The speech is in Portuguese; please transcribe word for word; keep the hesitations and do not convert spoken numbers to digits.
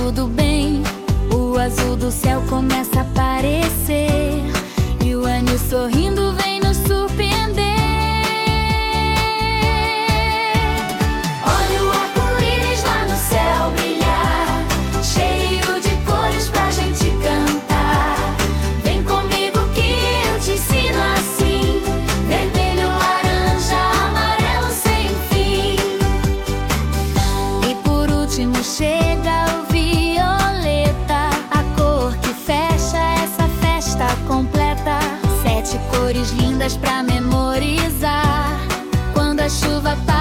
tudo bem. O azul do céu começa a aparecer e o anjo sorrindo vem nos surpreender. Olha o arco-íris lá no céu brilhar, cheio de cores pra gente cantar. Vem comigo que eu te ensino assim: vermelho, laranja, amarelo sem fim. E por último chega o violeta, a cor que fecha essa festa completa. Sete cores lindas pra memorizar. Quando a chuva passa